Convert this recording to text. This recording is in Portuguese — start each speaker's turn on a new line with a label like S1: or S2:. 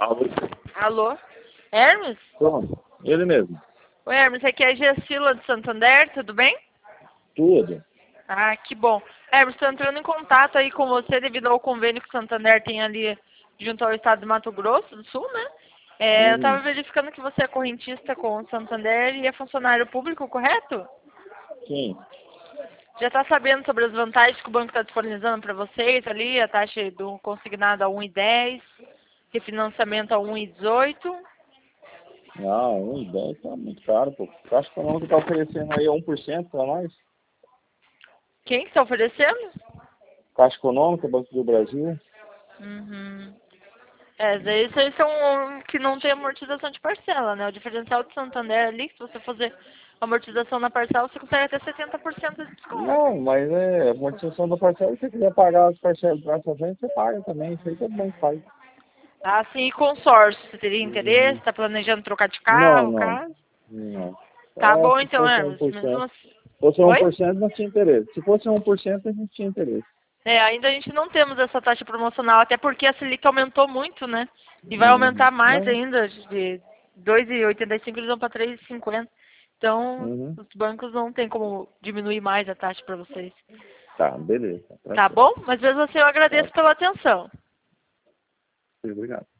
S1: Alô?
S2: Alô? Hermes?
S1: Pronto, ele mesmo.
S2: Oi, Hermes, aqui é a Gessila de Santander, tudo bem?
S1: Tudo.
S2: Ah, que bom. Hermes, estou entrando em contato aí com você devido ao convênio que o Santander tem ali junto ao estado de Mato Grosso do Sul, né? Eu estava verificando que você é correntista com o Santander e é funcionário público, correto?
S1: Sim.
S2: Já está sabendo sobre as vantagens que o banco está disponibilizando para vocês ali, a taxa do consignado a 1,10, refinanciamento a 1,18?
S1: Não, 1,10 tá muito caro, pô. Caixa Econômica tá oferecendo aí 1% para nós.
S2: Quem está oferecendo?
S1: Caixa Econômica, Banco do Brasil.
S2: Uhum. Daí vocês são que não tem amortização de parcela, né? O diferencial do Santander ali, se você fazer amortização na parcela, você consegue até 70% de desconto.
S1: Não, mas é amortização da parcela. Se você quiser pagar as parcelas para essa frente, você paga também. Isso aí todo mundo faz.
S2: Ah, sim, e consórcio, você teria interesse? Está planejando trocar de
S1: Não,
S2: carro,
S1: não.
S2: caso?
S1: Não.
S2: Tá bom
S1: Se
S2: então,
S1: fosse
S2: Hermes. Mesmo
S1: 1%.
S2: assim...
S1: Se fosse
S2: Oi?
S1: 1%, não tinha interesse. Se fosse 1%, a gente tinha interesse.
S2: Ainda a gente não temos essa taxa promocional, até porque a Selic aumentou muito, né? E vai aumentar mais
S1: Não.
S2: ainda, de 2,85 eles vão para 3,50. Então, os bancos não tem como diminuir mais a taxa para vocês.
S1: Tá, beleza.
S2: Tá bom? Mas mesmo assim eu agradeço
S1: Tá.
S2: pela atenção.
S1: Obrigado.